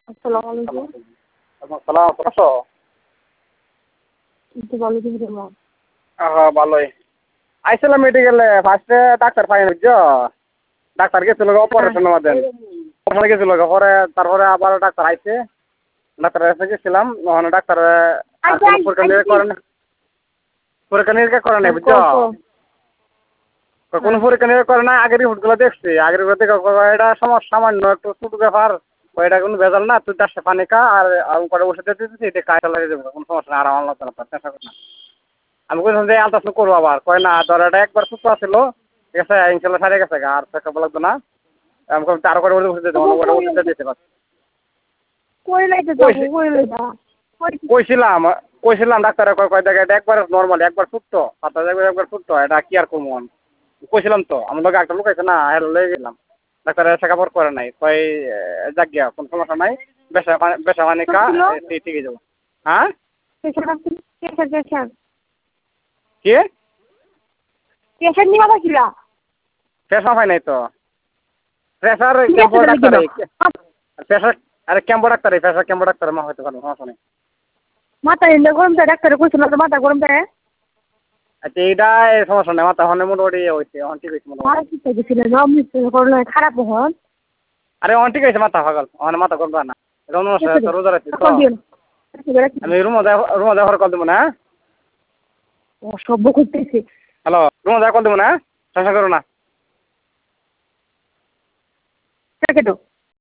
আসসালামু আলাইকুম। সালাম আছো? একটু ভালো করে দেবো। ভালোই। আইছিলাম মেডিকেলে ফার্স্টে ডাক্তার পাইনি বুঝছো? ডাক্তার গেছিল হ্যাঁ। অপারেশনের মধ্যে ওখানে গেছিল পরে তারপরে আবার ডাক্তার আইছে ডাক্তারের কাছে গেছিলাম ওখানে ডাক্তার আর আচ্ছা কোনো পরীক্ষা নিরীক্ষা করে না পরীক্ষা নিরীক্ষা করে নাই বুঝছো? কও কও। কোনো হ্যাঁ। পরীক্ষা নিরীক্ষা করে না আগের রিপোর্টগুলো দেখছি আগের রিপোর্ট দেখে এটা সমস্যা সামান্য একটু ছোট ব্যাপার এটা কোনো ভেজাল না তুই 4 পানি খা আর করে ওষুধ দিতেছি এটা কাজে লাগিয়ে দেবো কোনো সমস্যা না আর আমার লাগবে না চেষ্টা কর না আমি বলছিলাম যে আলট্রাসাউন্ড করবো আবার কয় না তোর এটা একবার সুস্থ ছিল ঠিক আছে ইনশাল্লাহ সারে গেছে আর চেকআপ লাগবে না আমি আরো করে ওষুধ দিতে ওটা ওষুধ দিতে পারছি কই লাইতে যাবো কই লাইতা কইছিলাম কইছিলাম ডাক্তারে কয় দেখে এটা একবার নর্মাল একবার সুস্থ পাতা একবার সুস্থ এটা কি আর করবো কইছিলাম তো আমার লোক একটা লোক আছে না লয়ে গেলাম ডাক্তারের চেকআপ করে নাই কয় যাক গিয়া কোনো সমস্যা নাই বেসা পানি খা ঠিক হয়ে যাবো হ্যাঁ পেশার কি পেশার নিয়ে বাকিলা প্রেশার হয় নাই তো প্রেশার ক্যাম্পো ডাক্তার প্রেশার আরে ক্যাম্পো ডাক্তার প্রেশার ক্যাম্পো ডাক্তার মা হইতে পারবো সমস্যা নেই মাথা এলে গরম যায় ডাক্তারে কইছিল তো মাথা গরম যায় আচ্ছা এইটা সমস্যা নেই মাথা হনে মোটামুটি হয়েছে অন ঠিক হয়েছে মোটামুটি আর কি গেছিল জমিস করলে খারাপ হন আরে অন ঠিক হয়েছে মাথা পাগল অন মাথা করবা না রোজা রাখছি তো আমি রুমা দেওয়ার কল দেবো না অসভ্য করতেছে হ্যালো রুমা দেওয়ার কল দেবো না চেষ্টা করো না কেটো